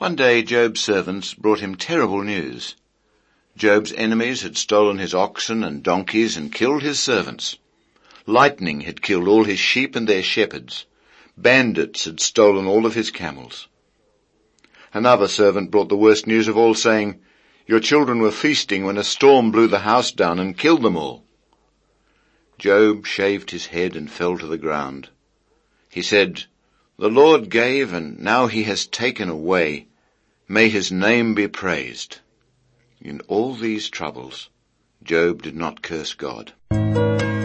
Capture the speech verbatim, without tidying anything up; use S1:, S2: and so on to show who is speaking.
S1: One day Job's servants brought him terrible news. Job's enemies had stolen his oxen and donkeys and killed his servants. Lightning had killed all his sheep and their shepherds. Bandits had stolen all of his camels. Another servant brought the worst news of all, saying, "Your children were feasting when a storm blew the house down and killed them all." Job shaved his head and fell to the ground. He said, "The Lord gave, and now he has taken away. May his name be praised." In all these troubles, Job did not curse God.